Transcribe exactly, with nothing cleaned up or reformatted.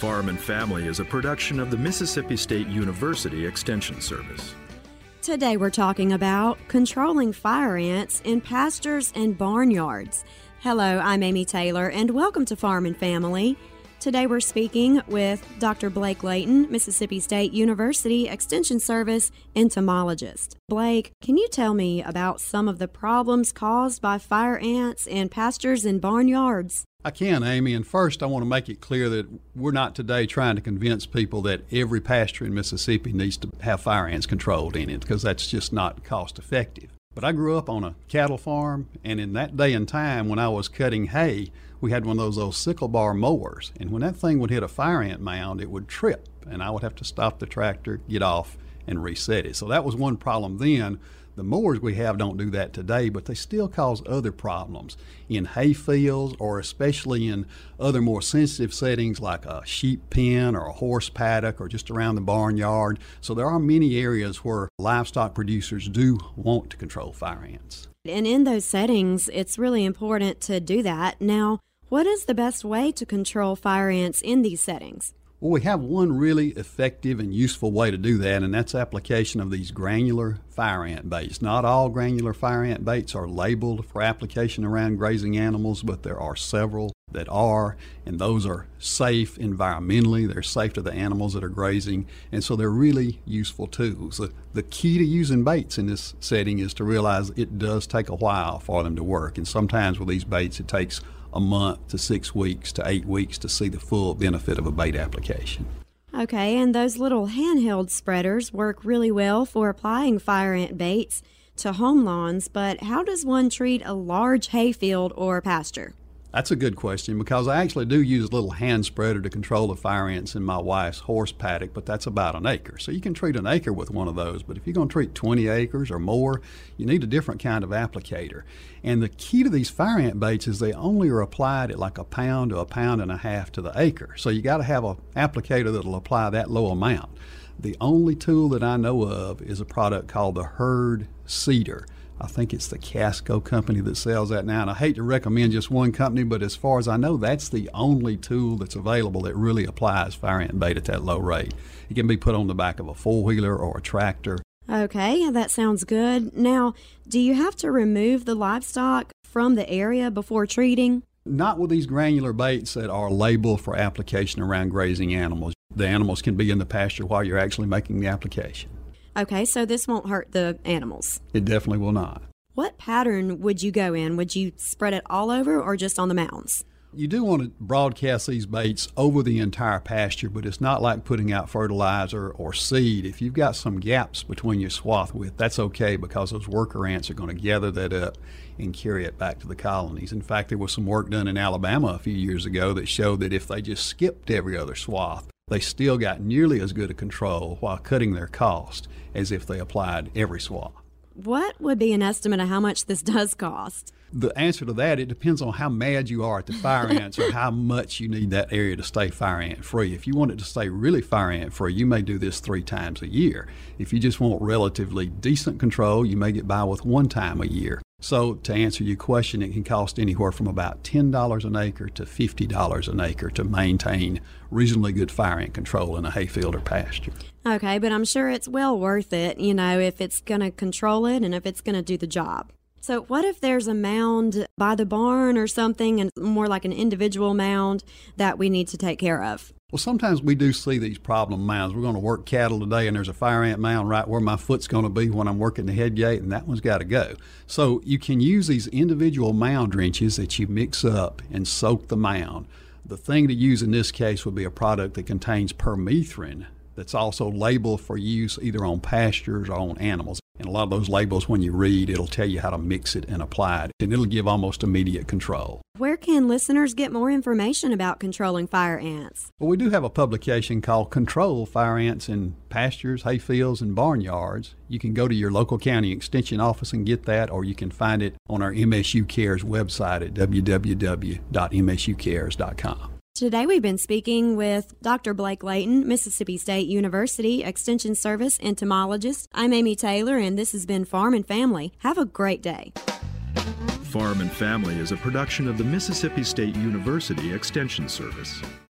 Farm and Family is a production of the Mississippi State University Extension Service. Today we're talking about controlling fire ants in pastures and barnyards. Hello, I'm Amy Taylor, and welcome to Farm and Family. Today we're speaking with Doctor Blake Layton, Mississippi State University Extension Service entomologist. Blake, can you tell me about some of the problems caused by fire ants in pastures and barnyards? I can, Amy, and first I want to make it clear that we're not today trying to convince people that every pasture in Mississippi needs to have fire ants controlled in it, because that's just not cost effective. But I grew up on a cattle farm, and in that day and time when I was cutting hay, we had one of those old sickle bar mowers, and when that thing would hit a fire ant mound, it would trip, and I would have to stop the tractor, get off, and reset it. So that was one problem then. The mowers we have don't do that today, but they still cause other problems in hay fields, or especially in other more sensitive settings like a sheep pen or a horse paddock or just around the barnyard. So there are many areas where livestock producers do want to control fire ants. And in those settings, it's really important to do that. Now, what is the best way to control fire ants in these settings? Well, we have one really effective and useful way to do that, and that's application of these granular fire ant baits. Not all granular fire ant baits are labeled for application around grazing animals, but there are several that are, and those are safe environmentally. They're safe to the animals that are grazing, and so they're really useful tools. The, the key to using baits in this setting is to realize it does take a while for them to work, and sometimes with these baits it takes a month to six weeks to eight weeks to see the full benefit of a bait application. Okay, and those little handheld spreaders work really well for applying fire ant baits to home lawns, but how does one treat a large hayfield or pasture? That's a good question, because I actually do use a little hand spreader to control the fire ants in my wife's horse paddock, but that's about an acre. So you can treat an acre with one of those, but if you're going to treat twenty acres or more, you need a different kind of applicator. And the key to these fire ant baits is they only are applied at like a pound to a pound and a half to the acre. So you got to have an applicator that'll apply that low amount. The only tool that I know of is a product called the Herd Seeder. I think it's the Casco company that sells that now, and I hate to recommend just one company, but as far as I know, that's the only tool that's available that really applies fire ant bait at that low rate. It can be put on the back of a four-wheeler or a tractor. Okay, that sounds good. Now, do you have to remove the livestock from the area before treating? Not with these granular baits that are labeled for application around grazing animals. The animals can be in the pasture while you're actually making the application. Okay, so this won't hurt the animals? It definitely will not. What pattern would you go in? Would you spread it all over or just on the mounds? You do want to broadcast these baits over the entire pasture, but it's not like putting out fertilizer or seed. If you've got some gaps between your swath width, that's okay, because those worker ants are going to gather that up and carry it back to the colonies. In fact, there was some work done in Alabama a few years ago that showed that if they just skipped every other swath, they still got nearly as good a control while cutting their cost as if they applied every swath. What would be an estimate of how much this does cost? The answer to that, it depends on how mad you are at the fire ants or how much you need that area to stay fire ant free. If you want it to stay really fire ant free, you may do this three times a year. If you just want relatively decent control, you may get by with one time a year. So to answer your question, it can cost anywhere from about ten dollars an acre to fifty dollars an acre to maintain reasonably good fire ant control in a hayfield or pasture. Okay, but I'm sure it's well worth it, you know, if it's going to control it and if it's going to do the job. So what if there's a mound by the barn or something, and more like an individual mound that we need to take care of? Well, sometimes we do see these problem mounds. We're going to work cattle today, and there's a fire ant mound right where my foot's going to be when I'm working the head gate, and that one's got to go. So you can use these individual mound drenches that you mix up and soak the mound. The thing to use in this case would be a product that contains permethrin that's also labeled for use either on pastures or on animals. And a lot of those labels, when you read, it'll tell you how to mix it and apply it, and it'll give almost immediate control. Where can listeners get more information about controlling fire ants? Well, we do have a publication called Control Fire Ants in Pastures, Hayfields, and Barnyards. You can go to your local county extension office and get that, or you can find it on our M S U Cares website at w w w dot m s u cares dot com. Today we've been speaking with Doctor Blake Layton, Mississippi State University Extension Service entomologist. I'm Amy Taylor, and this has been Farm and Family. Have a great day. Farm and Family is a production of the Mississippi State University Extension Service.